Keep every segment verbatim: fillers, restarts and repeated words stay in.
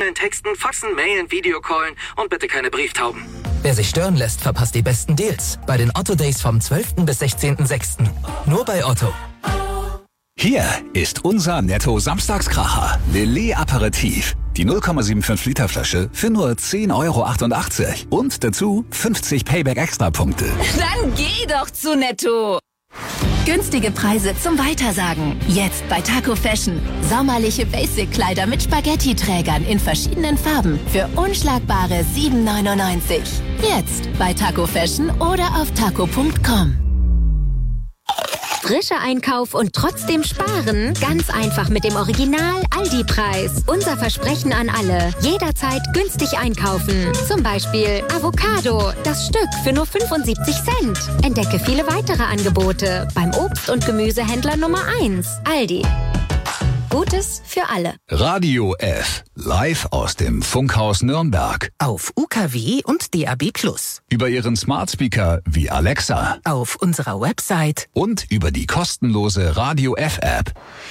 E-Mailen, Texten, Faxen, Mailen, Videocallen und bitte keine Brieftauben. Wer sich stören lässt, verpasst die besten Deals bei den Otto Days vom zwölften bis sechzehnten sechsten Nur bei Otto. Hier ist unser Netto-Samstagskracher. Lillet Aperitif. Die null Komma fünfundsiebzig Liter Flasche für nur zehn Euro achtundachtzig. Und dazu fünfzig Payback-Extra-Punkte. Dann geh doch zu Netto. Günstige Preise zum Weitersagen. Jetzt bei Taco Fashion. Sommerliche Basic-Kleider mit Spaghetti-Trägern in verschiedenen Farben für unschlagbare sieben neunundneunzig. Jetzt bei Taco Fashion oder auf taco punkt com. Frischer Einkauf und trotzdem sparen? Ganz einfach mit dem Original-Aldi-Preis. Unser Versprechen an alle. Jederzeit günstig einkaufen. Zum Beispiel Avocado. Das Stück für nur fünfundsiebzig Cent. Entdecke viele weitere Angebote beim Obst- und Gemüsehändler Nummer eins. Aldi. Gutes für alle. Radio F. Live aus dem Funkhaus Nürnberg. Auf U K W und D A B Plus. Über Ihren Smart Speaker wie Alexa. Auf unserer Website. Und über die kostenlose Radio F App.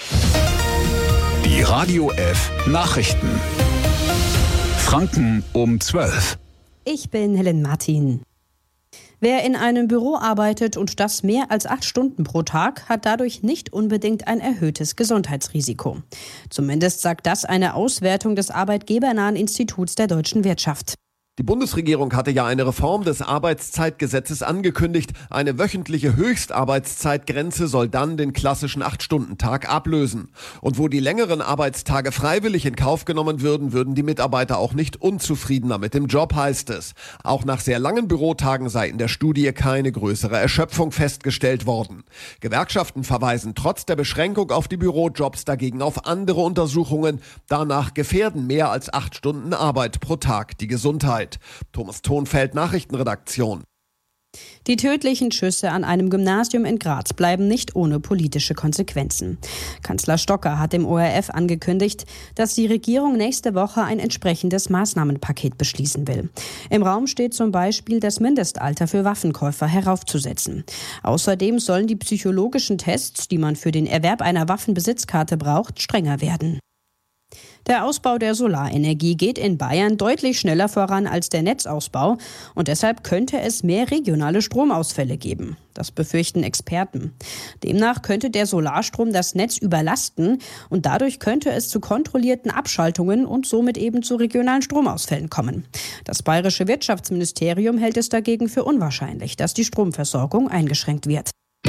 Die Radio F Nachrichten. Franken um zwölf. Ich bin Helen Martin. Wer in einem Büro arbeitet und das mehr als acht Stunden pro Tag, hat dadurch nicht unbedingt ein erhöhtes Gesundheitsrisiko. Zumindest sagt das eine Auswertung des Arbeitgebernahen Instituts der deutschen Wirtschaft. Die Bundesregierung hatte ja eine Reform des Arbeitszeitgesetzes angekündigt. Eine wöchentliche Höchstarbeitszeitgrenze soll dann den klassischen acht-Stunden-Tag ablösen. Und wo die längeren Arbeitstage freiwillig in Kauf genommen würden, würden die Mitarbeiter auch nicht unzufriedener mit dem Job, heißt es. Auch nach sehr langen Bürotagen sei in der Studie keine größere Erschöpfung festgestellt worden. Gewerkschaften verweisen trotz der Beschränkung auf die Bürojobs dagegen auf andere Untersuchungen. Danach gefährden mehr als acht Stunden Arbeit pro Tag die Gesundheit. Thomas Thonfeld, Nachrichtenredaktion. Die tödlichen Schüsse an einem Gymnasium in Graz bleiben nicht ohne politische Konsequenzen. Kanzler Stocker hat dem O R F angekündigt, dass die Regierung nächste Woche ein entsprechendes Maßnahmenpaket beschließen will. Im Raum steht zum Beispiel, das Mindestalter für Waffenkäufer heraufzusetzen. Außerdem sollen die psychologischen Tests, die man für den Erwerb einer Waffenbesitzkarte braucht, strenger werden. Der Ausbau der Solarenergie geht in Bayern deutlich schneller voran als der Netzausbau und deshalb könnte es mehr regionale Stromausfälle geben. Das befürchten Experten. Demnach könnte der Solarstrom das Netz überlasten und dadurch könnte es zu kontrollierten Abschaltungen und somit eben zu regionalen Stromausfällen kommen. Das bayerische Wirtschaftsministerium hält es dagegen für unwahrscheinlich, dass die Stromversorgung eingeschränkt wird.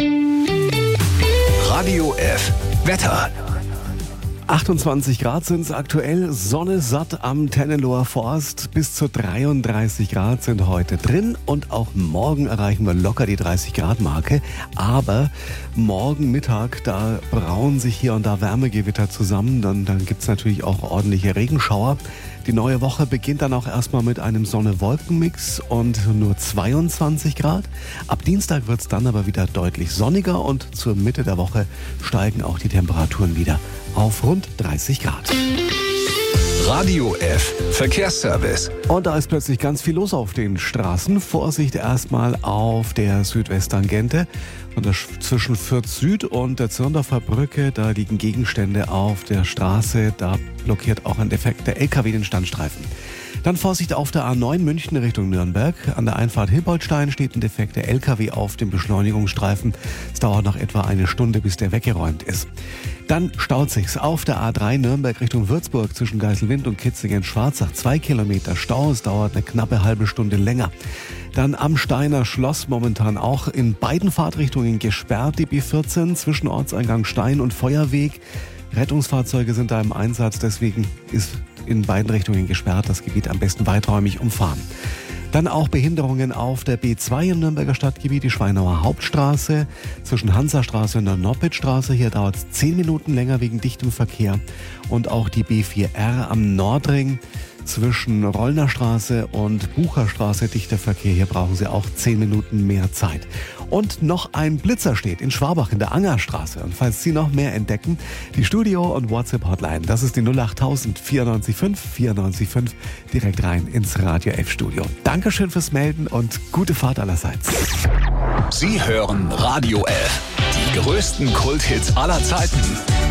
Radio F. Wetter. achtundzwanzig Grad sind es aktuell, Sonne satt am Tennenloher Forst. Bis zu dreiunddreißig Grad sind heute drin und auch morgen erreichen wir locker die dreißig Grad Marke. Aber morgen Mittag, da brauen sich hier und da Wärmegewitter zusammen. Dann, dann gibt es natürlich auch ordentliche Regenschauer. Die neue Woche beginnt dann auch erstmal mit einem Sonne-Wolken-Mix und nur zweiundzwanzig Grad. Ab Dienstag wird es dann aber wieder deutlich sonniger und zur Mitte der Woche steigen auch die Temperaturen wieder auf rund dreißig Grad. Radio F. Verkehrsservice. Und da ist plötzlich ganz viel los auf den Straßen. Vorsicht erstmal auf der Südwesttangente. Und das zwischen Fürth Süd und der Zirndorfer Brücke, da liegen Gegenstände auf der Straße. Da blockiert auch ein defekter L K W den Standstreifen. Dann Vorsicht auf der A neun München Richtung Nürnberg. An der Einfahrt Hilboldstein steht ein defekter L K W auf dem Beschleunigungsstreifen. Es dauert noch etwa eine Stunde, bis der weggeräumt ist. Dann staut sich's auf der A drei Nürnberg Richtung Würzburg zwischen Geiselwind und Kitzingen-Schwarzach. Zwei Kilometer Stau, es dauert eine knappe halbe Stunde länger. Dann am Steiner Schloss momentan auch in beiden Fahrtrichtungen gesperrt, die B vierzehn zwischen Ortseingang Stein und Feuerweg. Rettungsfahrzeuge sind da im Einsatz, deswegen ist in beiden Richtungen gesperrt, das Gebiet am besten weiträumig umfahren. Dann auch Behinderungen auf der B zwei im Nürnberger Stadtgebiet, die Schweinauer Hauptstraße zwischen Hansastraße und der Noppitstraße. Hier dauert es zehn Minuten länger wegen dichtem Verkehr. Und auch die B vier R am Nordring zwischen Rollnerstraße und Bucherstraße, dichter Verkehr. Hier brauchen Sie auch zehn Minuten mehr Zeit. Und noch ein Blitzer steht in Schwabach in der Angerstraße. Und falls Sie noch mehr entdecken, die Studio- und WhatsApp-Hotline, das ist die null acht tausend vierundneunzig fünf vierundneunzig fünf, direkt rein ins Radio F-Studio. Dankeschön fürs Melden und gute Fahrt allerseits. Sie hören Radio F, die größten Kulthits aller Zeiten.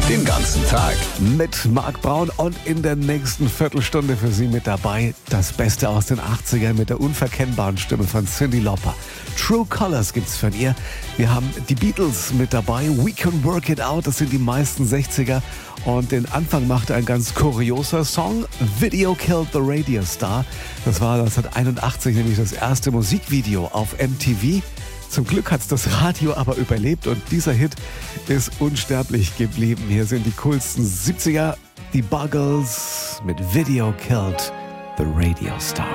Den ganzen Tag. Mit Marc Braun und in der nächsten Viertelstunde für Sie mit dabei das Beste aus den achtzigern mit der unverkennbaren Stimme von Cyndi Lauper. True Colors gibt's von ihr. Wir haben die Beatles mit dabei. We Can Work It Out, das sind die meisten sechziger. Und den Anfang machte ein ganz kurioser Song, Video Killed the Radio Star. Das war neunzehnhunderteinundachtzig nämlich das erste Musikvideo auf M T V. Zum Glück hat's das Radio aber überlebt und dieser Hit ist unsterblich geblieben. Hier sind die coolsten siebziger, die Buggles mit Video Killed the Radio Star.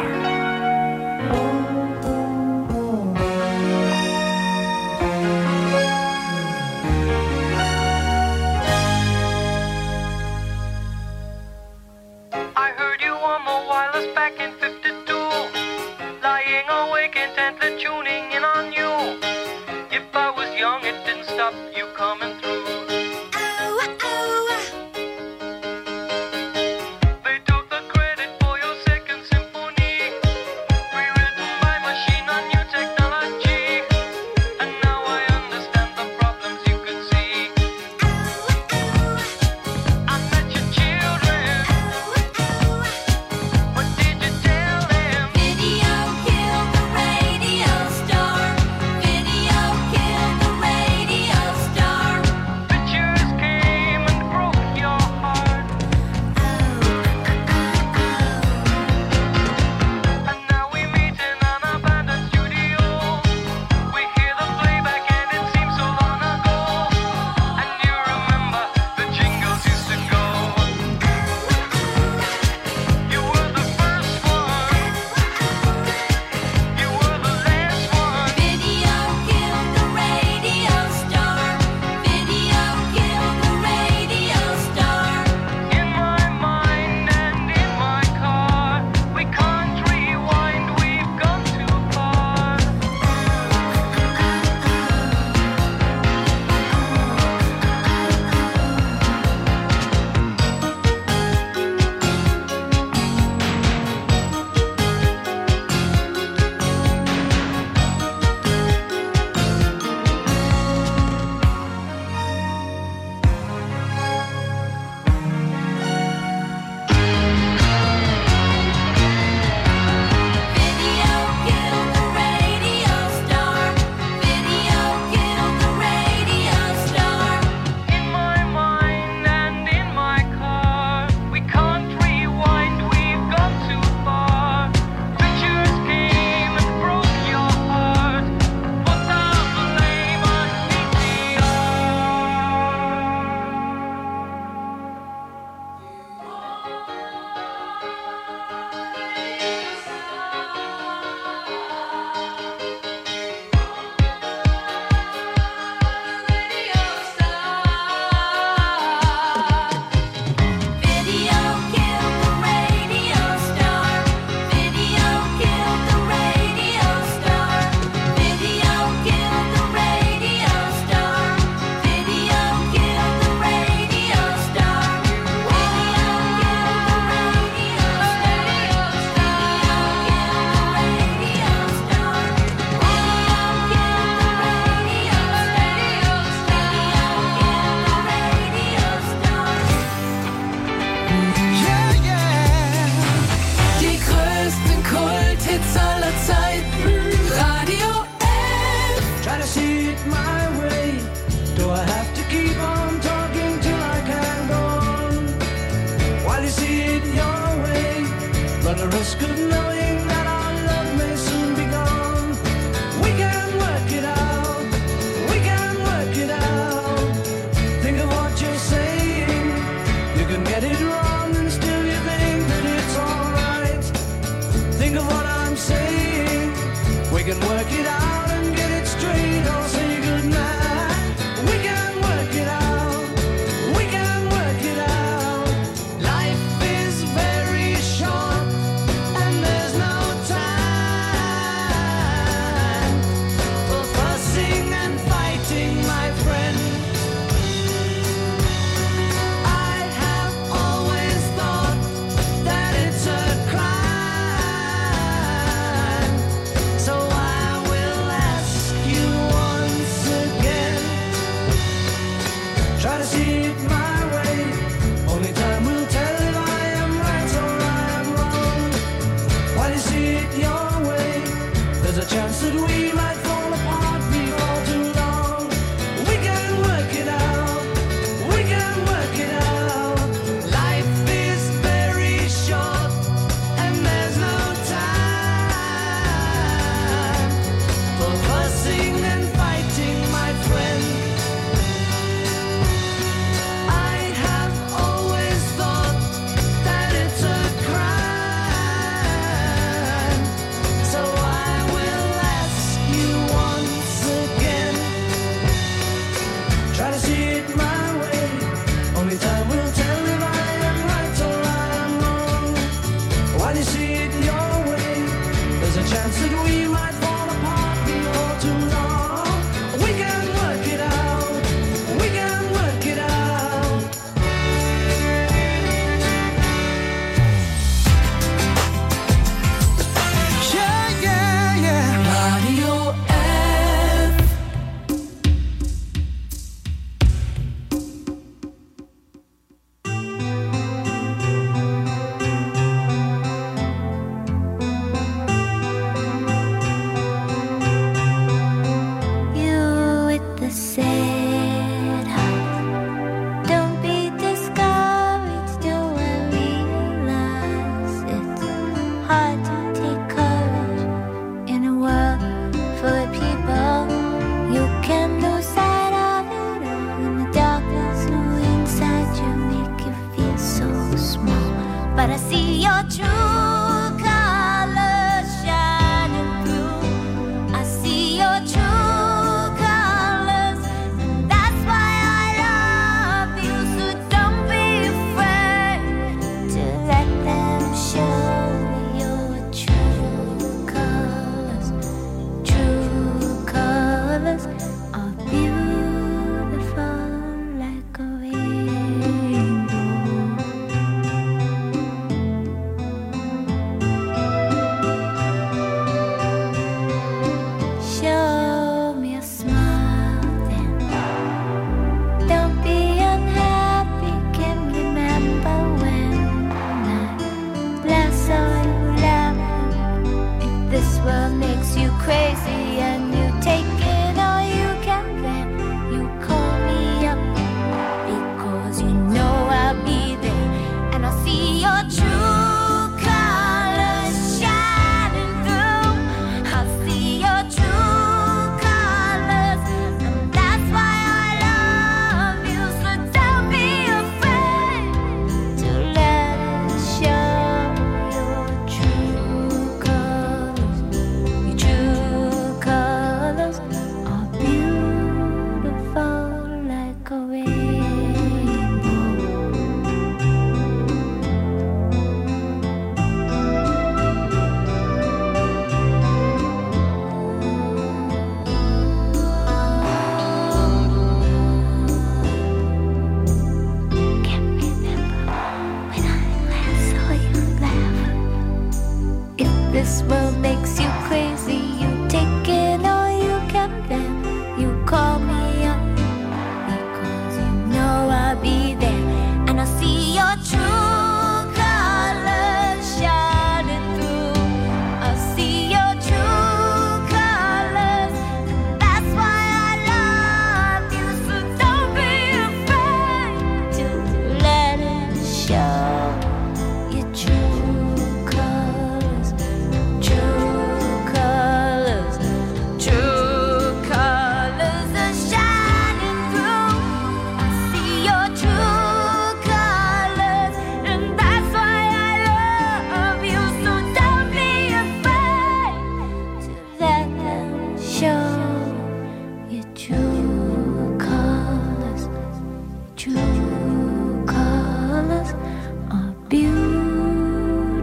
So I will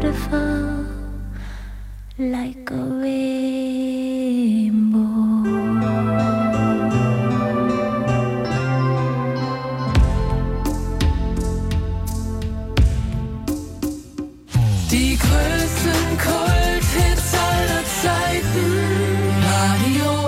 beautiful like a rainbow. Die größten Kulthits aller Zeiten. Radio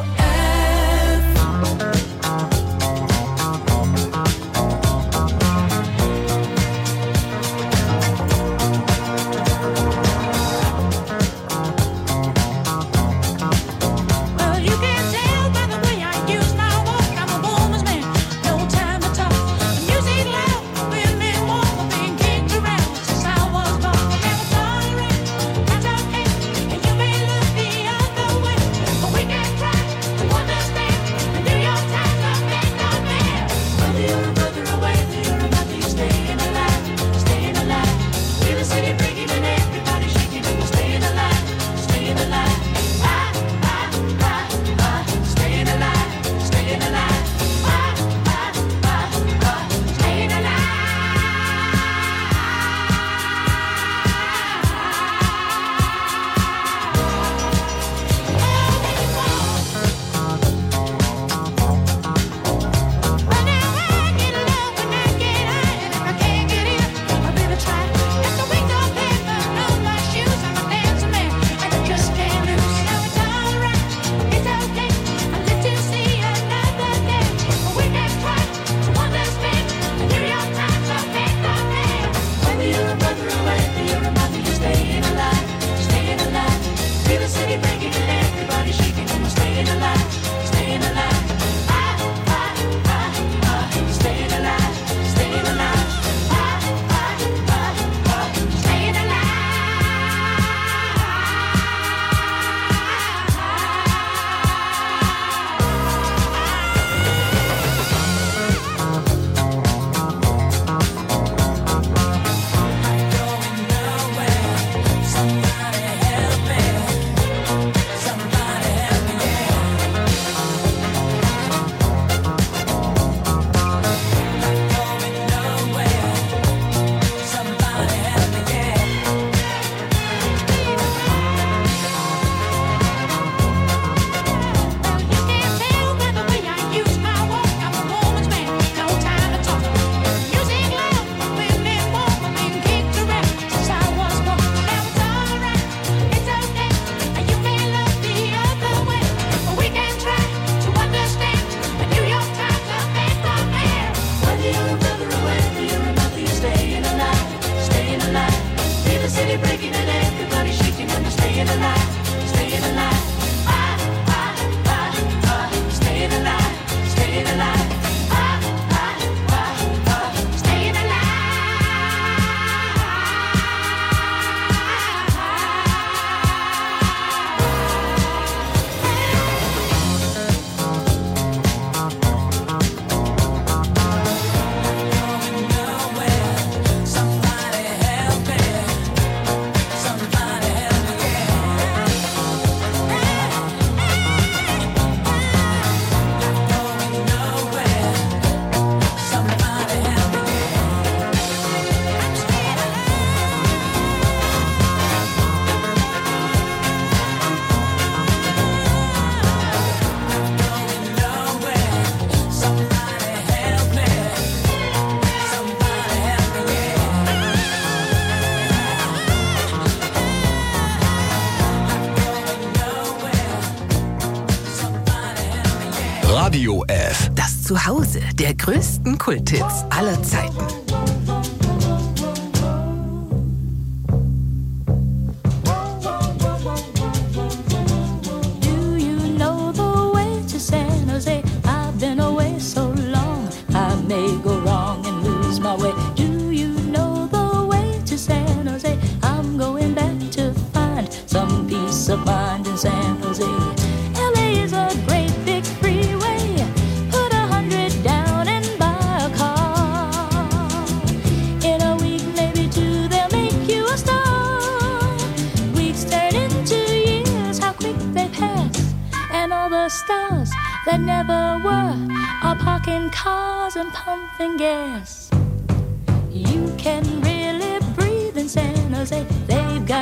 Radio F. Das Zuhause der größten Kulthits aller Zeiten. Of mind in San Jose. L A is a great big freeway. Put a hundred down and buy a car. In a week, maybe two, they'll make you a star. Weeks turn into years, how quick they pass. And all the stars that never were are parking cars and pumping gas. You can really breathe in San Jose. They've got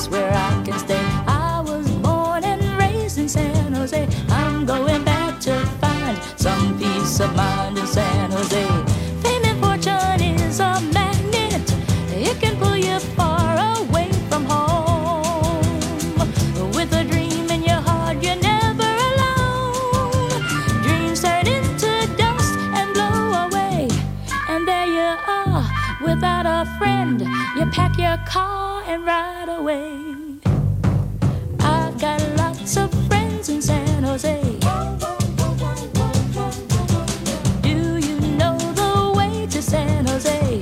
place where I can stay. I was born and raised in San Jose. I'm going back to find some peace of mind in San Jose. Fame and fortune is a magnet. It can pull you far away from home. With a dream in your heart, you're never alone. Dreams turn into dust and blow away. And there you are, without a friend. You pack your car and ride away. I've got lots of friends in San Jose. Do you know the way to San Jose?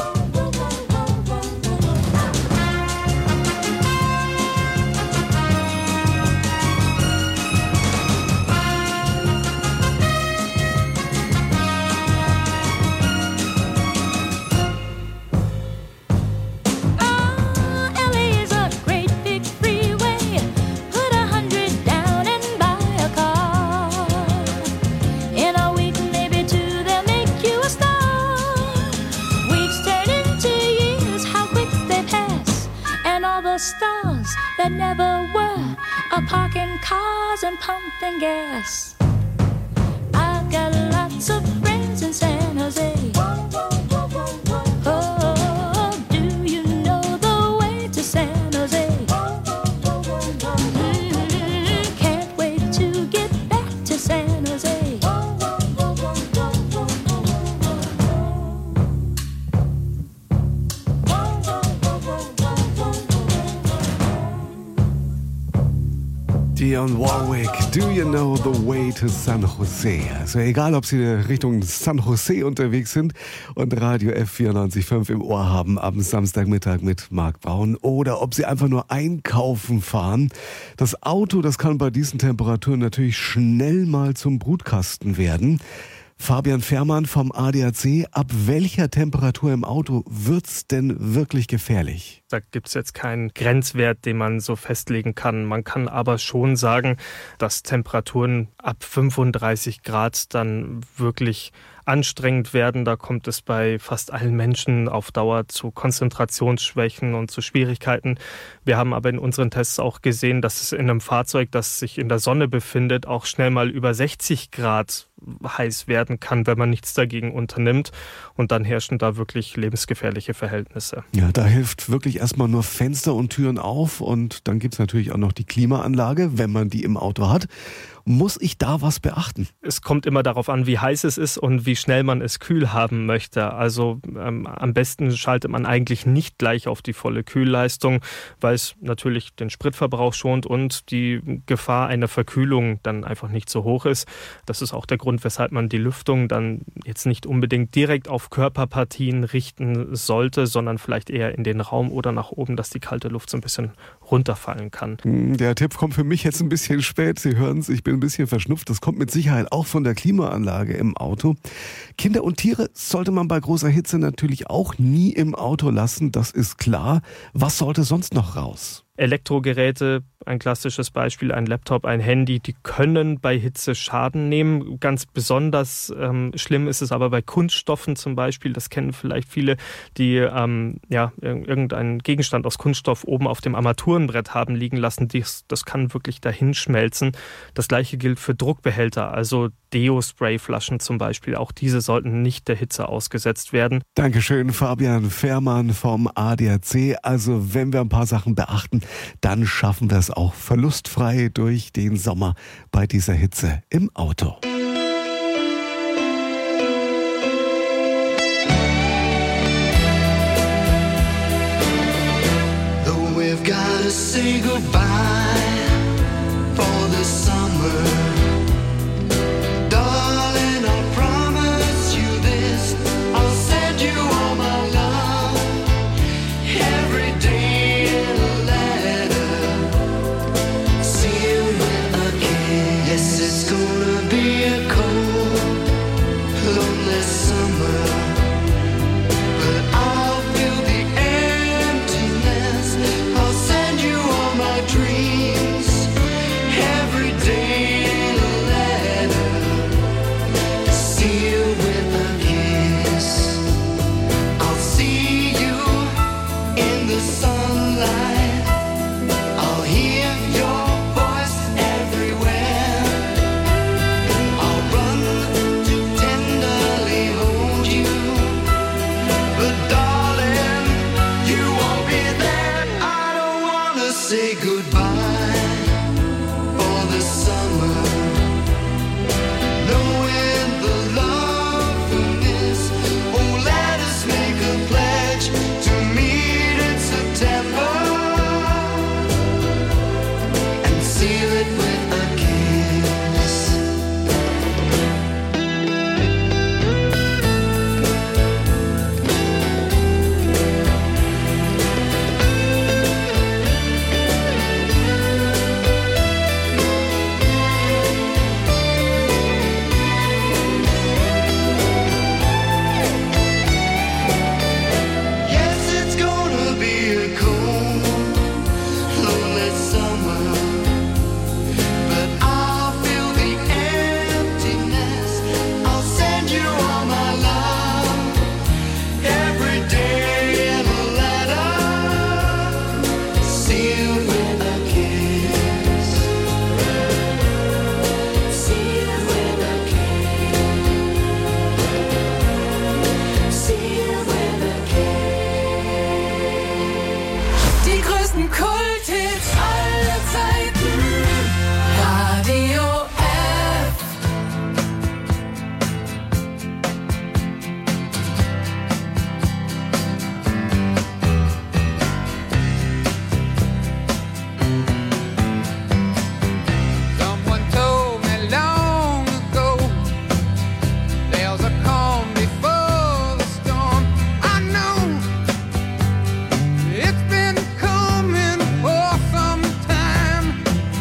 Stars that never were are parking cars and pumping gas. I've got lots of friends in San Jose. Oh, do you know the way to San Jose? Mm, can't wait to get back to San Jose. Dionne Warwick, do you know the way to San Jose? Also egal, ob Sie Richtung San Jose unterwegs sind und Radio F vierundneunzig Komma fünf im Ohr haben am Samstagmittag mit Marc Braun oder ob Sie einfach nur einkaufen fahren. Das Auto, das kann bei diesen Temperaturen natürlich schnell mal zum Brutkasten werden. Fabian Fährmann vom A D A C, ab welcher Temperatur im Auto wird's denn wirklich gefährlich? Da gibt's jetzt keinen Grenzwert, den man so festlegen kann. Man kann aber schon sagen, dass Temperaturen ab fünfunddreißig Grad dann wirklich anstrengend werden. Da kommt es bei fast allen Menschen auf Dauer zu Konzentrationsschwächen und zu Schwierigkeiten. Wir haben aber in unseren Tests auch gesehen, dass es in einem Fahrzeug, das sich in der Sonne befindet, auch schnell mal über sechzig Grad heiß werden kann, wenn man nichts dagegen unternimmt. Und dann herrschen da wirklich lebensgefährliche Verhältnisse. Ja, da hilft wirklich erstmal nur Fenster und Türen auf. Und dann gibt's natürlich auch noch die Klimaanlage, wenn man die im Auto hat. Muss ich da was beachten? Es kommt immer darauf an, wie heiß es ist und wie schnell man es kühl haben möchte. Also ähm, am besten schaltet man eigentlich nicht gleich auf die volle Kühlleistung, weil es natürlich den Spritverbrauch schont und die Gefahr einer Verkühlung dann einfach nicht so hoch ist. Das ist auch der Grund, weshalb man die Lüftung dann jetzt nicht unbedingt direkt auf Körperpartien richten sollte, sondern vielleicht eher in den Raum oder nach oben, dass die kalte Luft so ein bisschen runterfallen kann. Der Tipp kommt für mich jetzt ein bisschen spät. Sie hören es, ich bin ein bisschen verschnupft. Das kommt mit Sicherheit auch von der Klimaanlage im Auto. Kinder und Tiere sollte man bei großer Hitze natürlich auch nie im Auto lassen, das ist klar. Was sollte sonst noch raus? Elektrogeräte, ein klassisches Beispiel, ein Laptop, ein Handy, die können bei Hitze Schaden nehmen. Ganz besonders ähm, schlimm ist es aber bei Kunststoffen zum Beispiel. Das kennen vielleicht viele, die ähm, ja, irgendeinen Gegenstand aus Kunststoff oben auf dem Armaturenbrett haben liegen lassen. Dies, das kann wirklich dahinschmelzen. Das gleiche gilt für Druckbehälter, also Deo-Sprayflaschen zum Beispiel. Auch diese sollten nicht der Hitze ausgesetzt werden. Dankeschön, Fabian Fährmann vom A D A C. Also wenn wir ein paar Sachen beachten, dann schaffen wir es auch verlustfrei durch den Sommer bei dieser Hitze im Auto. Though we've gotta say goodbye for the summer, darling, I promise you this, I'll send you all my love every day in a letter, sealed with a kiss. Yes, it's gonna be a cold, lonely summer, but I'll fill the emptiness, I'll send you all my dreams. besten Kulthits aller Zeiten. Radio F. Someone told me long ago there's a calm before the storm. I know it's been coming for some time.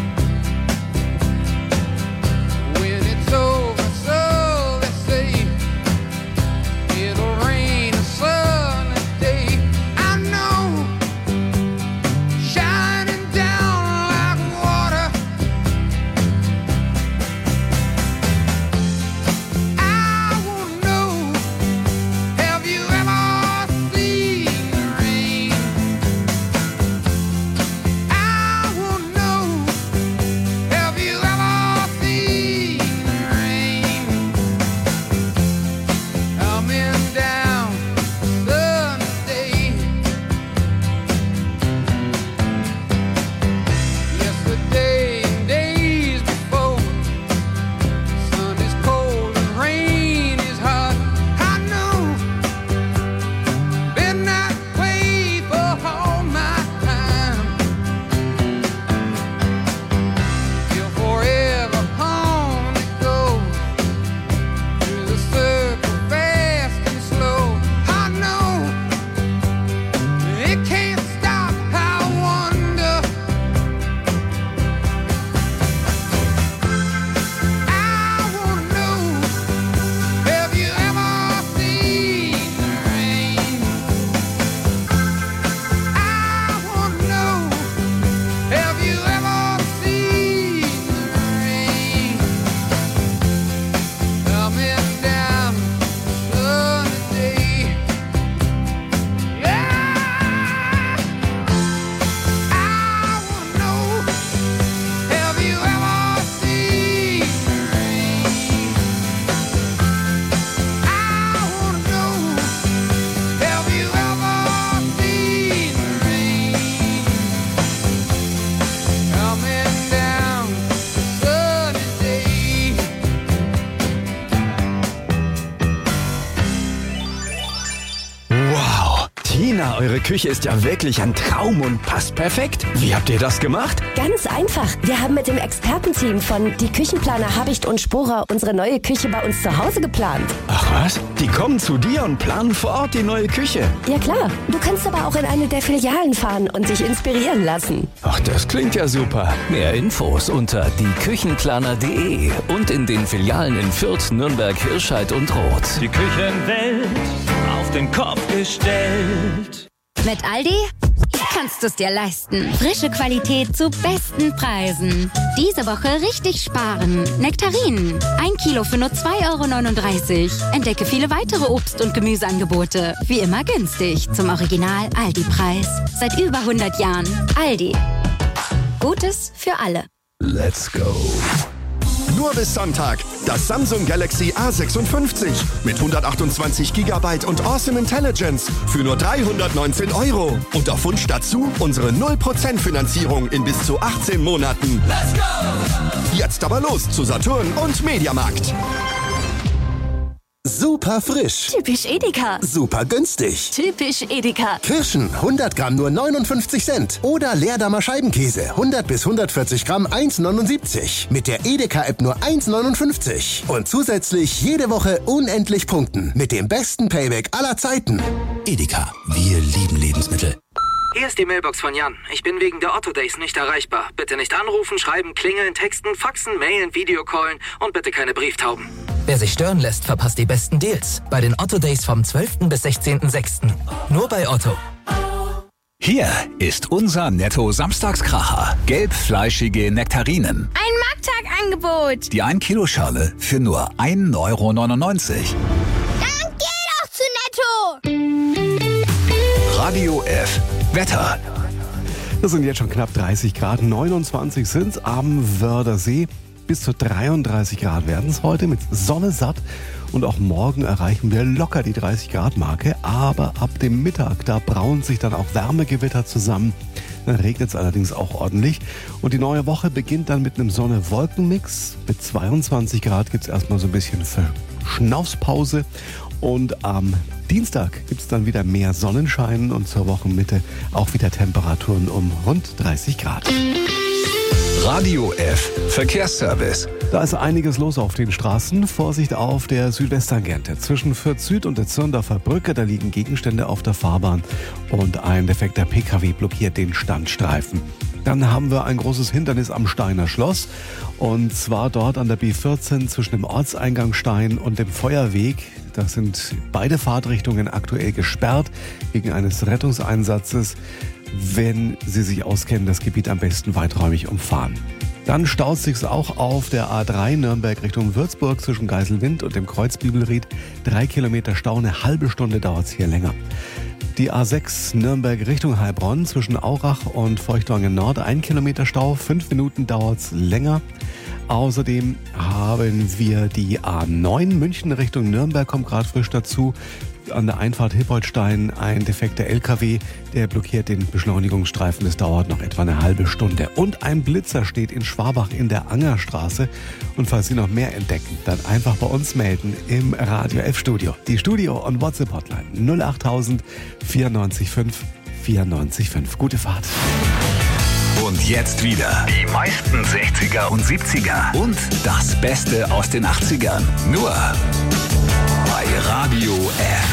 When it's over, so they say it'll rain a sunny day. I know, shining down like water. I wanna know, have you ever seen the rain? I wanna know, have you ever seen the rain? Coming down Sunday. Yesterday and days before, sun is cold and rain is hot. I know, been that way for all my time. Till forever on it goes, through the circle fast and slow. I know, it can't stop. I wonder, I wanna know, have you ever seen the rain? I wanna know, have you ever seen the rain? Coming down Sunday. Yeah, I wanna know, have you ever seen the rain? I wanna know, have you ever seen the rain? Coming down Sunday. Wow, Tina, eure Küche ist ja wirklich ein Traum und passt perfekt. Wie habt ihr das gemacht? Ganz einfach. Wir haben mit dem Expertenteam von Die Küchenplaner Habicht und Sporer unsere neue Küche bei uns zu Hause geplant. Ach was? Die kommen zu dir und planen vor Ort die neue Küche. Ja klar, du kannst aber auch in eine der Filialen fahren und dich inspirieren lassen. Ach, das klingt ja super. Mehr Infos unter dieküchenplaner punkt de und in den Filialen in Fürth, Nürnberg, Hirscheid und Roth. Die Küchenwelt auf den Kopf gestellt. Mit Aldi kannst du es dir leisten. Frische Qualität zu besten Preisen. Diese Woche richtig sparen. Nektarinen. Ein Kilo für nur zwei Euro neununddreißig. Entdecke viele weitere Obst- und Gemüseangebote. Wie immer günstig. Zum Original Aldi-Preis. Seit über hundert Jahren. Aldi. Gutes für alle. Let's go. Nur bis Sonntag. Das Samsung Galaxy A sechsundfünfzig mit hundertachtundzwanzig Gigabyte und Awesome Intelligence für nur dreihundertneunzehn Euro. Und auf Wunsch dazu unsere null Prozent Finanzierung in bis zu achtzehn Monaten. Let's go! Jetzt aber los zu Saturn und Mediamarkt. Super frisch. Typisch Edeka. Super günstig. Typisch Edeka. Kirschen hundert Gramm nur neunundfünfzig Cent. Oder Leerdammer Scheibenkäse hundert bis hundertvierzig Gramm eins neunundsiebzig. Mit der Edeka-App nur eins neunundfünfzig. Und zusätzlich jede Woche unendlich punkten. Mit dem besten Payback aller Zeiten. Edeka, wir lieben Lebensmittel. Hier ist die Mailbox von Jan. Ich bin wegen der Otto Days nicht erreichbar. Bitte nicht anrufen, schreiben, klingeln, texten, faxen, mailen, Videocallen und bitte keine Brieftauben. Wer sich stören lässt, verpasst die besten Deals. Bei den Otto Days vom zwölften bis sechzehnten sechsten Nur bei Otto. Hier ist unser Netto-Samstagskracher. Gelbfleischige Nektarinen. Ein Markttagangebot. Die ein Kilo Schale für nur ein Euro neunundneunzig. Dann geh doch zu Netto. Radio F. Wetter. Das sind jetzt schon knapp dreißig Grad, neunundzwanzig sind es am Wörthersee. Bis zu dreiunddreißig Grad werden es heute mit Sonne satt. Und auch morgen erreichen wir locker die dreißig Grad Marke. Aber ab dem Mittag, da brauen sich dann auch Wärmegewitter zusammen. Dann regnet es allerdings auch ordentlich. Und die neue Woche beginnt dann mit einem Sonne-Wolken-Mix. Mit zweiundzwanzig Grad gibt es erstmal so ein bisschen Verschnaufspause. Und am Dienstag gibt es dann wieder mehr Sonnenschein und zur Wochenmitte auch wieder Temperaturen um rund dreißig Grad. Radio F Verkehrsservice. Da ist einiges los auf den Straßen. Vorsicht auf der Südwesttangente. Zwischen Fürth Süd und der Zirndorfer Brücke, da liegen Gegenstände auf der Fahrbahn und ein defekter P K W blockiert den Standstreifen. Dann haben wir ein großes Hindernis am Steiner Schloss und zwar dort an der B vierzehn zwischen dem Ortseingang Stein und dem Feuerweg. Da sind beide Fahrtrichtungen aktuell gesperrt wegen eines Rettungseinsatzes. Wenn Sie sich auskennen, das Gebiet am besten weiträumig umfahren. Dann staut sich's auch auf der A drei Nürnberg Richtung Würzburg zwischen Geiselwind und dem Kreuzbibelried. Drei Kilometer Stau, eine halbe Stunde dauert's hier länger. Die A sechs Nürnberg Richtung Heilbronn zwischen Aurach und Feuchtwangen Nord. Ein Kilometer Stau, fünf Minuten dauert's länger. Außerdem haben wir die A neun München Richtung Nürnberg, kommt gerade frisch dazu. An der Einfahrt Hilpoltstein ein defekter L K W, der blockiert den Beschleunigungsstreifen. Das dauert noch etwa eine halbe Stunde. Und ein Blitzer steht in Schwabach in der Angerstraße. Und falls Sie noch mehr entdecken, dann einfach bei uns melden im Radio F Studio. Die Studio- und WhatsApp-Hotline null acht tausend vierundneunzig fünf vierundneunzig fünf. Gute Fahrt. Und jetzt wieder die meisten sechziger und siebziger und das Beste aus den achtzigern. Nur bei Radio F.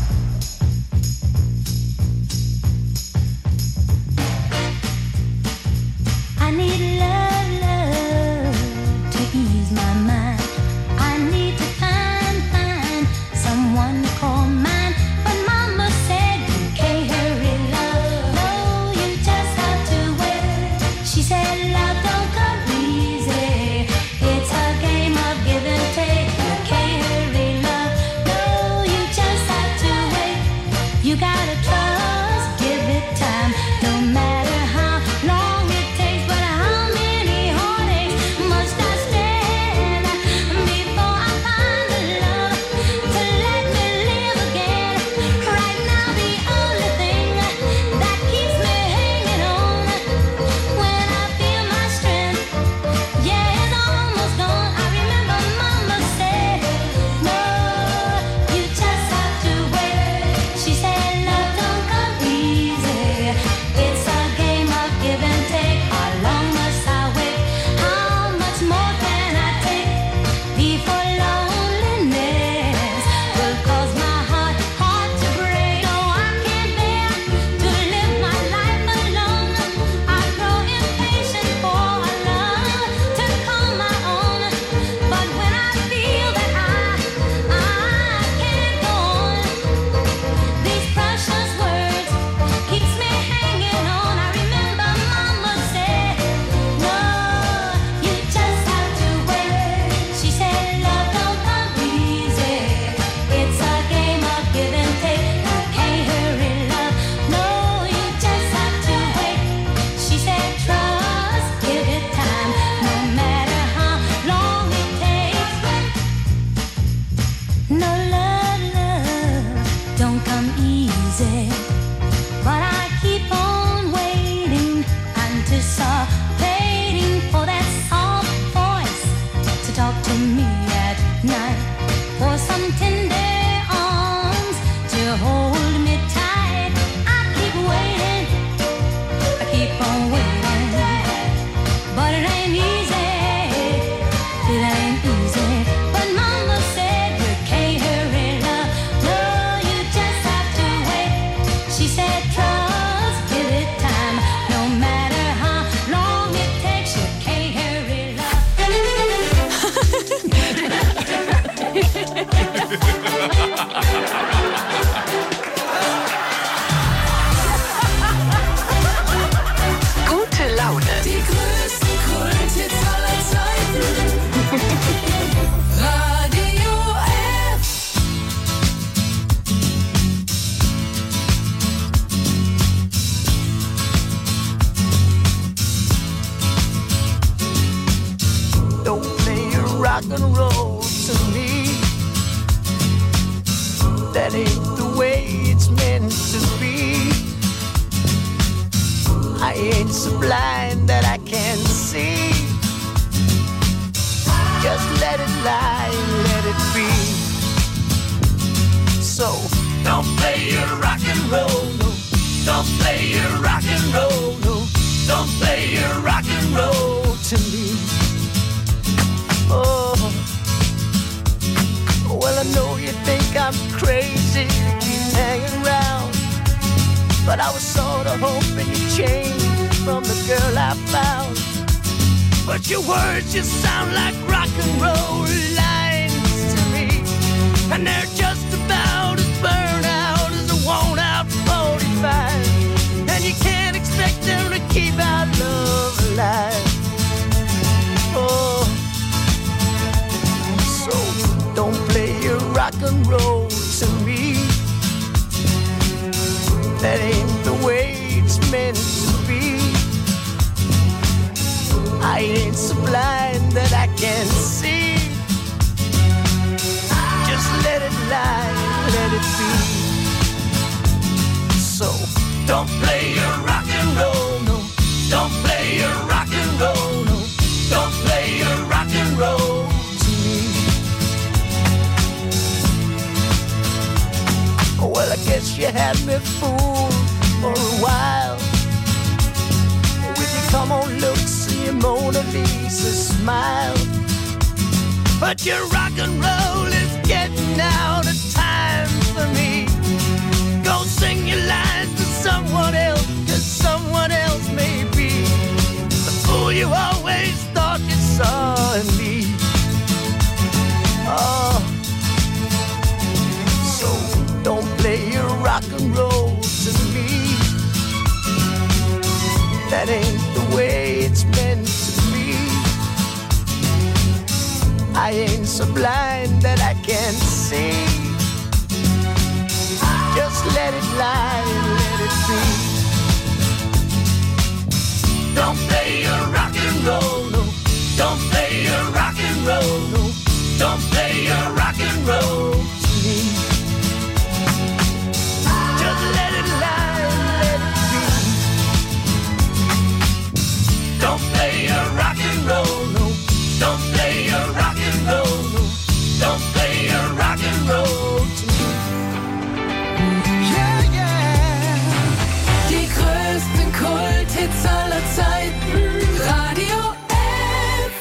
I need love, love to ease my mind. I need to find, find someone to call mine. But Mama said you can't hurry love. No, you just have to wait. She said love don't come easy. It's a game of give and take. You can't hurry love. No, you just have to wait. You gotta trust, give it time. No matter how long it takes, but how many heartaches must I stand before I find the love to let me live again? Right now, the only thing that keeps me hanging on when I feel my strength, yeah, it's almost gone. I remember Mama said, no, you just have to wait. She said, love don't come easy. It's a game of give and take. How long must I wait? How much more can I take before loneliness will cause my heart, heart to break? No, I can't bear to live my life alone. I grow impatient for a love to call my own. But when I feel that I, I can't go on, these precious words keeps me hanging on. I remember Mama said, no, you just have to wait. She said love don't come easy. It's a game of give and take. You can't hurry love. No, you just have to wait. She said trust, give it time. No matter how long it takes. No love, love don't come easy. But I keep on waiting, anticipating for that soft voice to talk to me at night. For some tender arms to hold me tight. I keep waiting, I keep on waiting. But it ain't easy, it ain't easy. But Mama said you can't hurry love. No, you just have to wait. She said trust, give it time. No matter how long it takes, you can't hurry love. Gute Laune. Die größten Kulthits aller Zeiten. Radio F. Don't play rock and roll to me. That ain't the way it's meant to be. I I ain't so blind that I can't see. Just let it lie and let it be. So don't play your rock and roll, no. Don't play your rock and roll, no. Don't play your rock and roll to me. Oh, well I know you think I'm crazy to keep hanging around, but I was sorta hoping you'd change from the girl I found. But your words just sound like rock and roll lines to me, and they're just about as burned out as a worn out forty-five. And you can't expect them to keep our love alive. Oh, so don't play your rock and roll to me. That ain't the way it's meant to be. I ain't so blind that I can't see. Just let it lie, let it be. So don't play your rock and roll, no. Don't play your rock and roll, no. Don't play your rock and roll to me. Well, I guess you had me fooled for a while with your come on looks and your Mona Lisa smile. But your rock and roll is getting out of time for me. Go sing your lines to someone else, 'cause someone else may be the fool you always thought you saw in me. Oh, so don't play your rock and roll to me. That ain't the way it's meant to be. I ain't so blind that I can't see. Just let it lie, let it be. Don't play your rock and roll, no. Don't play your rock and roll, no. Don't play your rock and roll to me. Just let it lie, let it be. Don't play your rock and roll, no. Don't play your rock and roll, no. Don't play your rock and roll to me. Yeah, yeah. Die größten Kulthits aller Zeiten. Radio F.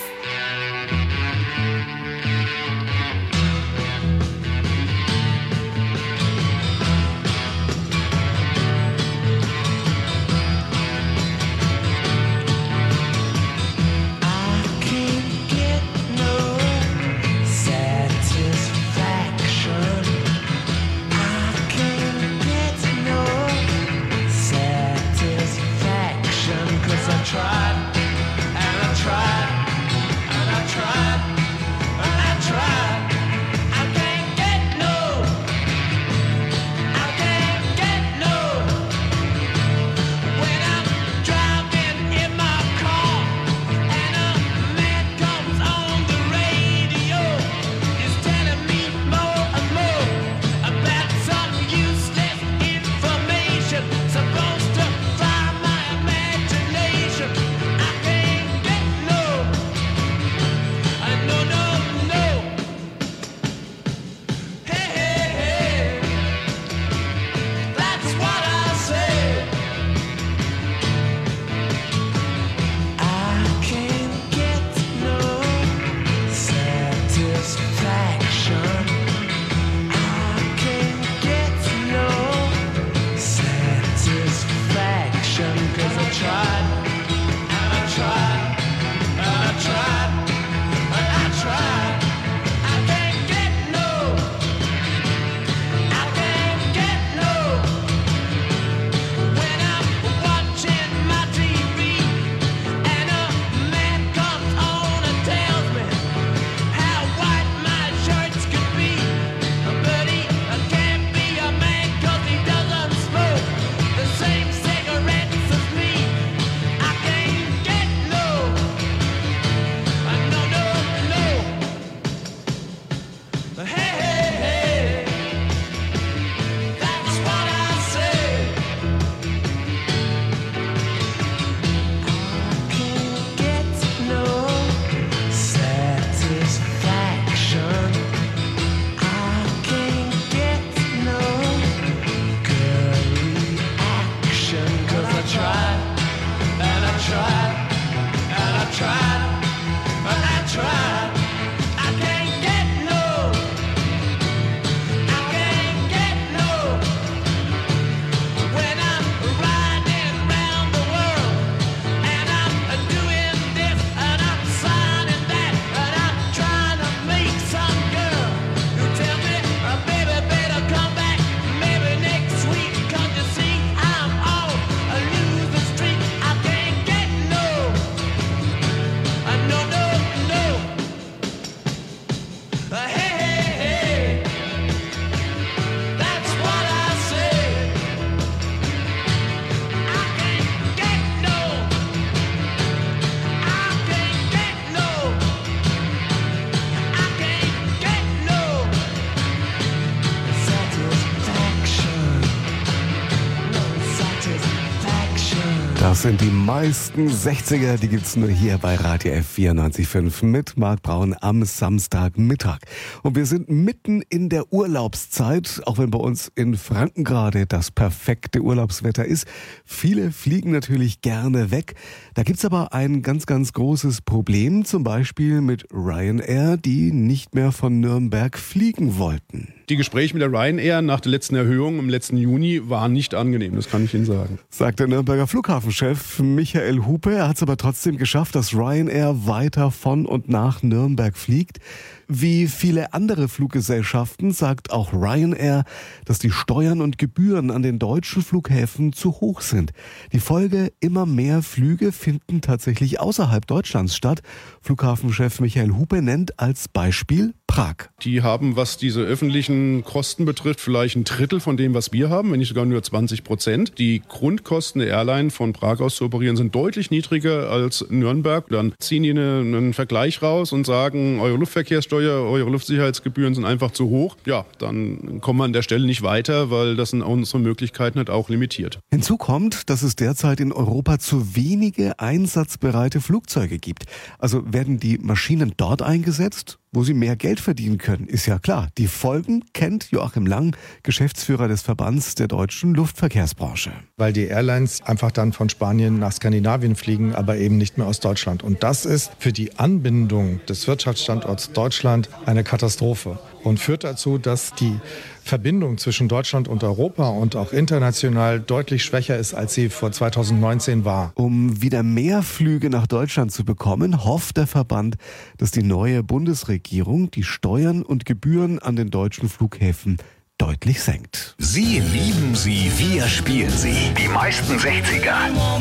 Das sind die meisten sechziger, die gibt's nur hier bei Radio F vierundneunzig Komma fünf mit Marc Braun am Samstagmittag. Und wir sind mitten in der Urlaubszeit, auch wenn bei uns in Franken gerade das perfekte Urlaubswetter ist. Viele fliegen natürlich gerne weg. Da gibt's aber ein ganz, ganz großes Problem, zum Beispiel mit Ryanair, die nicht mehr von Nürnberg fliegen wollten. Die Gespräche mit der Ryanair nach der letzten Erhöhung im letzten Juni waren nicht angenehm, das kann ich Ihnen sagen. Sagt der Nürnberger Flughafenchef Michael Hupe. Er hat es aber trotzdem geschafft, dass Ryanair weiter von und nach Nürnberg fliegt. Wie viele andere Fluggesellschaften sagt auch Ryanair, dass die Steuern und Gebühren an den deutschen Flughäfen zu hoch sind. Die Folge: immer mehr Flüge finden tatsächlich außerhalb Deutschlands statt. Flughafenchef Michael Hupe nennt als Beispiel Prag. Die haben, was diese öffentlichen Kosten betrifft, vielleicht ein Drittel von dem, was wir haben, wenn nicht sogar nur zwanzig Prozent. Die Grundkosten der Airline von Prag aus zu operieren sind deutlich niedriger als Nürnberg. Dann ziehen die eine, einen Vergleich raus und sagen, eure Luftverkehrssteuer, eure Luftsicherheitsgebühren sind einfach zu hoch. Ja, dann kommen wir an der Stelle nicht weiter, weil das sind unsere Möglichkeiten halt auch limitiert. Hinzu kommt, dass es derzeit in Europa zu wenige einsatzbereite Flugzeuge gibt. Also werden die Maschinen dort eingesetzt, wo sie mehr Geld verdienen können, ist ja klar. Die Folgen kennt Joachim Lang, Geschäftsführer des Verbands der deutschen Luftverkehrsbranche. Weil die Airlines einfach dann von Spanien nach Skandinavien fliegen, aber eben nicht mehr aus Deutschland. Und das ist für die Anbindung des Wirtschaftsstandorts Deutschland eine Katastrophe und führt dazu, dass die Verbindung zwischen Deutschland und Europa und auch international deutlich schwächer ist, als sie vor zweitausendneunzehn war. Um wieder mehr Flüge nach Deutschland zu bekommen, hofft der Verband, dass die neue Bundesregierung die Steuern und Gebühren an den deutschen Flughäfen deutlich senkt. Sie lieben sie, wir spielen sie. Die meisten sechziger.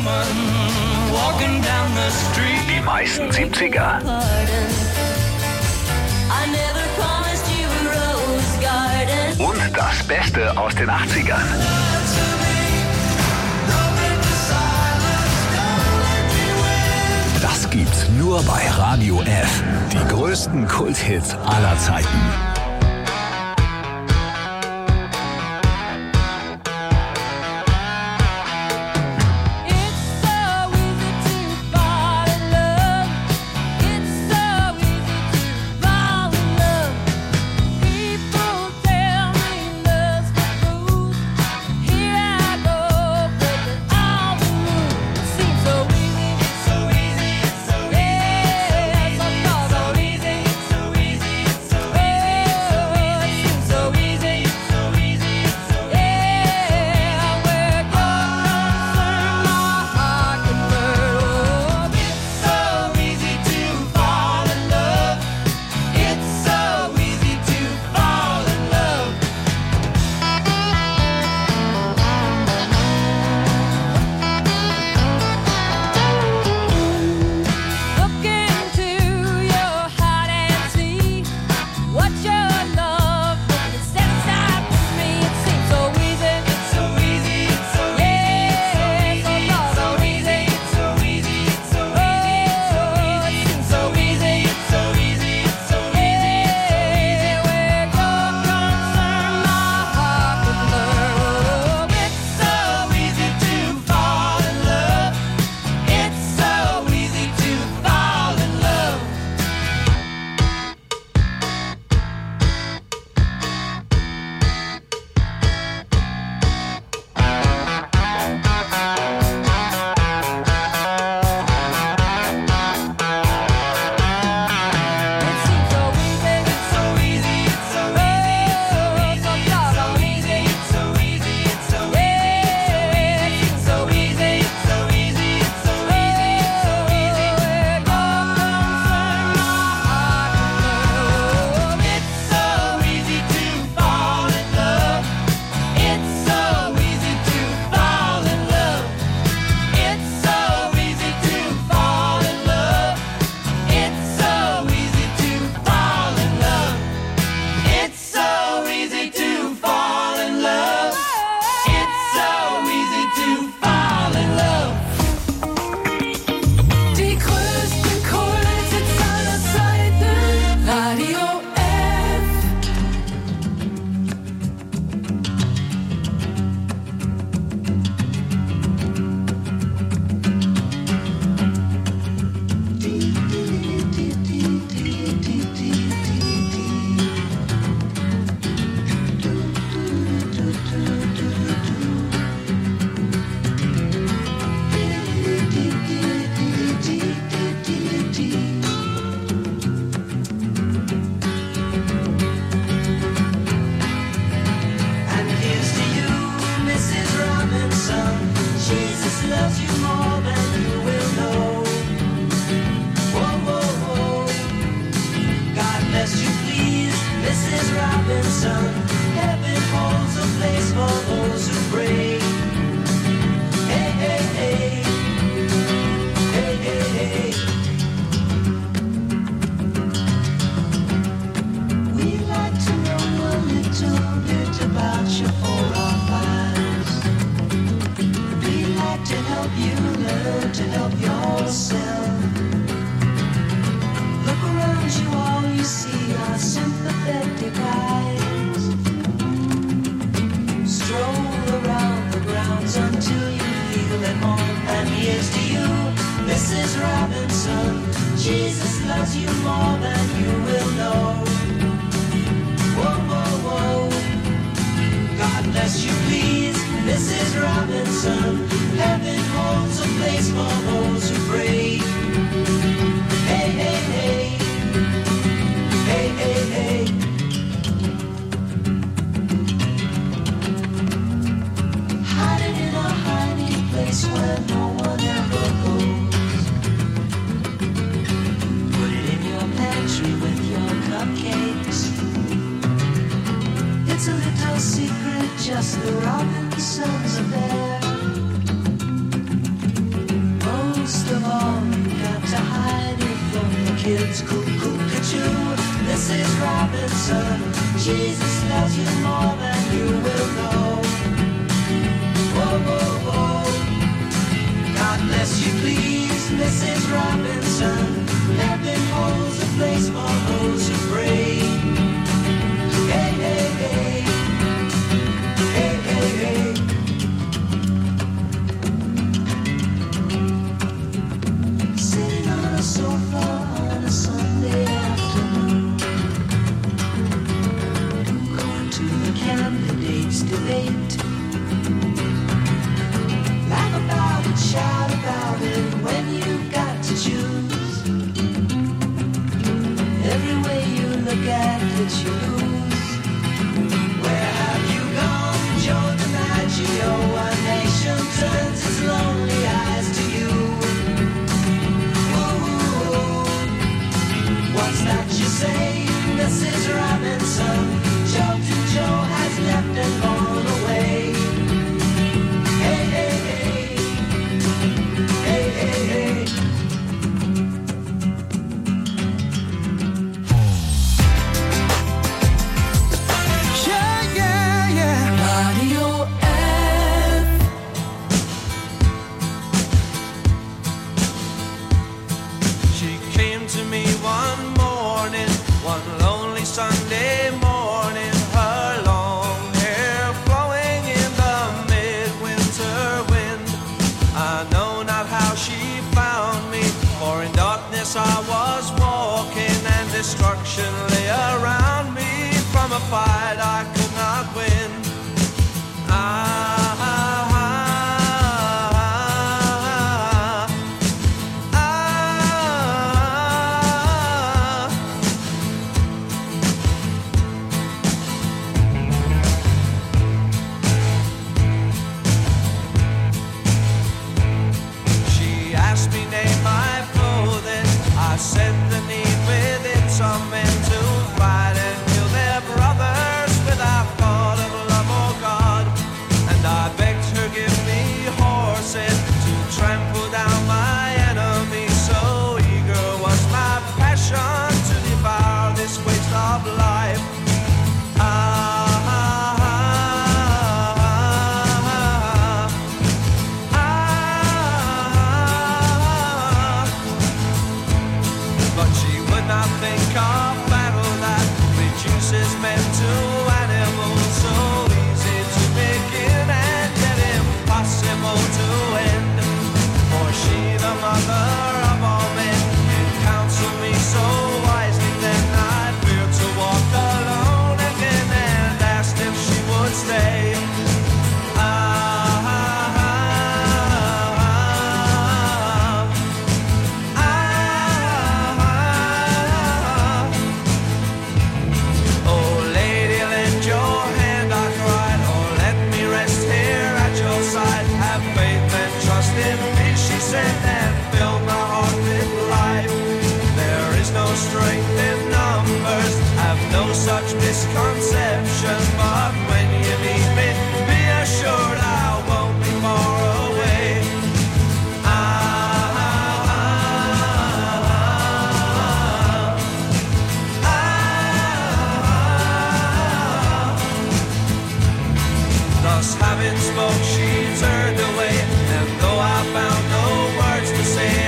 Die meisten siebziger. Und das Beste aus den achtzigern. Das gibt's nur bei Radio F. Die größten Kulthits aller Zeiten. loves you more than you will know. Whoa, whoa, whoa. God bless you, please, Missus Robinson. Heaven holds a place for those who pray. Hey, hey, hey. Hey, hey, hey. We'd like to know a little bit about your forefathers. We'd like to help you learn to help yourself. Look around you, all you see are sympathetic eyes. Stroll around the grounds until you feel at home. And here's to you, Missus Robinson. Jesus loves you more than you will know. Whoa, whoa, whoa. God bless you, please, Missus Robinson. Heaven holds a place for those who pray. Hey, hey, hey. Hey, hey, hey. Hiding in a hiding place where no one ever goes. Put it in your pantry with your cupcakes. It's a little secret, just the Robinsons affair. Most of all, you got to hide it from the kids. Cuckoo-cuckoo, Missus Robinson. Jesus loves you more than you will know. Whoa, whoa, whoa. God bless you, please, Missus Robinson. Heaven holds a place for those who pray. Hey, hey, hey. Hey, hey, hey. Sitting on a sofa on a Sunday afternoon, going to the candidates' debate. Laugh about it, shout about it when you've got to choose. Every way you look at it, you lose. Where have you gone, Joe DiMaggio? A nation turns its lonely eyes to you. Ooh, what's that you say, Missus Robinson? Joe to Joe has left and gone away. Hey, hey, hey. Hey, hey, hey. Yeah, yeah, yeah. Radio F. She came to me one morning, one lonely Sunday morning. Her long hair flowing in the midwinter wind. I know not how she found me, for in darkness I was walking, and destruction lay around me from a fight I could not win. I She asked me name my clothing. I said the need within some men to fight and kill their brothers without thought of love or God. And I begged her give me horses to trample down my enemies. So eager was my passion to devour this waste of life. Ah, but she would not think of battle that reduces men to animals. So easy to begin and yet impossible to end. me, she said, and filled my heart with life. There is no strength in numbers, have no such misconception, but when you need me, be assured I won't be far away. Ah, ah, ah, ah, ah. Thus having spoke, she turned away, and though I found no words to say,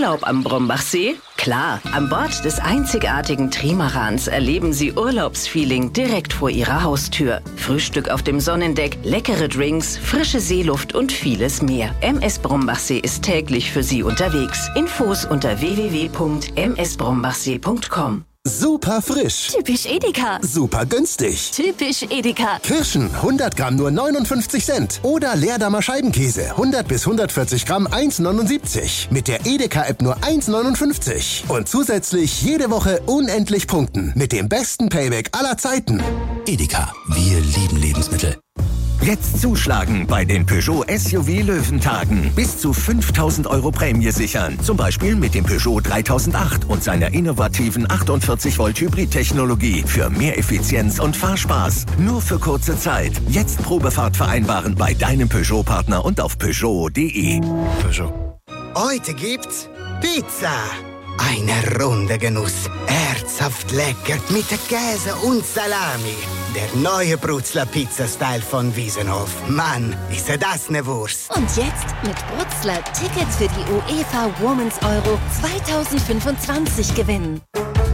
Urlaub am Brombachsee? Klar, an Bord des einzigartigen Trimarans erleben Sie Urlaubsfeeling direkt vor Ihrer Haustür. Frühstück auf dem Sonnendeck, leckere Drinks, frische Seeluft und vieles mehr. M S Brombachsee ist täglich für Sie unterwegs. Infos unter w w w punkt m s brombachsee punkt com. Super frisch. Typisch Edeka. Super günstig. Typisch Edeka. Kirschen hundert Gramm nur neunundfünfzig Cent. Oder Leerdammer Scheibenkäse hundert bis hundertvierzig Gramm eins neunundsiebzig. Mit der Edeka-App nur eins neunundfünfzig. Und zusätzlich jede Woche unendlich punkten. Mit dem besten Payback aller Zeiten. Edeka, wir lieben Lebensmittel. Jetzt zuschlagen bei den Peugeot S U V Löwentagen. Bis zu fünftausend Euro Prämie sichern. Zum Beispiel mit dem Peugeot dreitausendacht und seiner innovativen achtundvierzig Volt Hybrid-Technologie für mehr Effizienz und Fahrspaß. Nur für kurze Zeit. Jetzt Probefahrt vereinbaren bei deinem Peugeot-Partner und auf Peugeot punkt de. Peugeot. Heute gibt's Pizza. Eine runde Genuss. Herzhaft lecker mit Käse und Salami. Der neue Brutzler Pizza-Style von Wiesenhof. Mann, ist das ne Wurst. Und jetzt mit Brutzler Tickets für die UEFA Women's Euro zweitausendfünfundzwanzig gewinnen.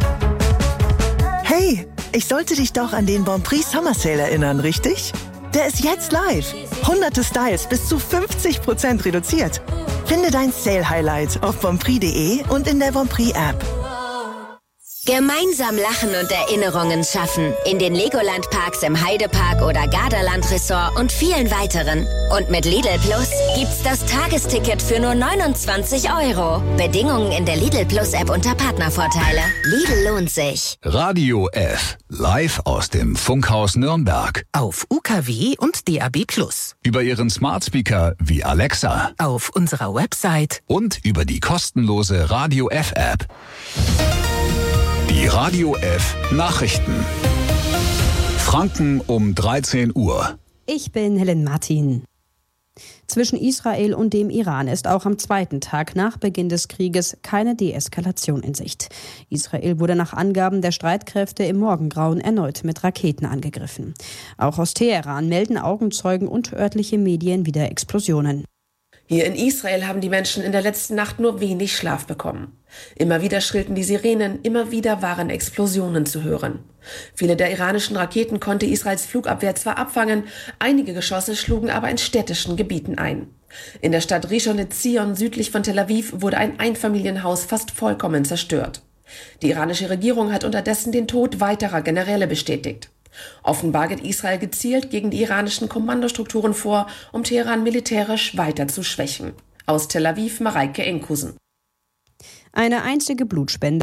Hey, ich sollte dich doch an den Bon Prix Summer Sale erinnern, richtig? Der ist jetzt live. Hunderte Styles bis zu fünfzig Prozent reduziert. Finde dein Sale-Highlight auf bonprix punkt de und in der Bonprix-App. Gemeinsam lachen und Erinnerungen schaffen. In den Legoland-Parks im Heidepark oder Gardaland-Resort und vielen weiteren. Und mit Lidl Plus gibt's das Tagesticket für nur neunundzwanzig Euro. Bedingungen in der Lidl Plus-App unter Partnervorteile. Lidl lohnt sich. Radio F. Live aus dem Funkhaus Nürnberg. Auf U K W und D A B Plus. Über Ihren Smart Speaker wie Alexa. Auf unserer Website. Und über die kostenlose Radio F App. Die Radio F Nachrichten. Franken um dreizehn Uhr. Ich bin Helen Martin. Zwischen Israel und dem Iran ist auch am zweiten Tag nach Beginn des Krieges keine Deeskalation in Sicht. Israel wurde nach Angaben der Streitkräfte im Morgengrauen erneut mit Raketen angegriffen. Auch aus Teheran melden Augenzeugen und örtliche Medien wieder Explosionen. Hier in Israel haben die Menschen in der letzten Nacht nur wenig Schlaf bekommen. Immer wieder schrillten die Sirenen, immer wieder waren Explosionen zu hören. Viele der iranischen Raketen konnte Israels Flugabwehr zwar abfangen, einige Geschosse schlugen aber in städtischen Gebieten ein. In der Stadt Rishon LeZion südlich von Tel Aviv wurde ein Einfamilienhaus fast vollkommen zerstört. Die iranische Regierung hat unterdessen den Tod weiterer Generäle bestätigt. Offenbar geht Israel gezielt gegen die iranischen Kommandostrukturen vor, um Teheran militärisch weiter zu schwächen. Aus Tel Aviv Mareike Enkusen. Eine einzige Blutspende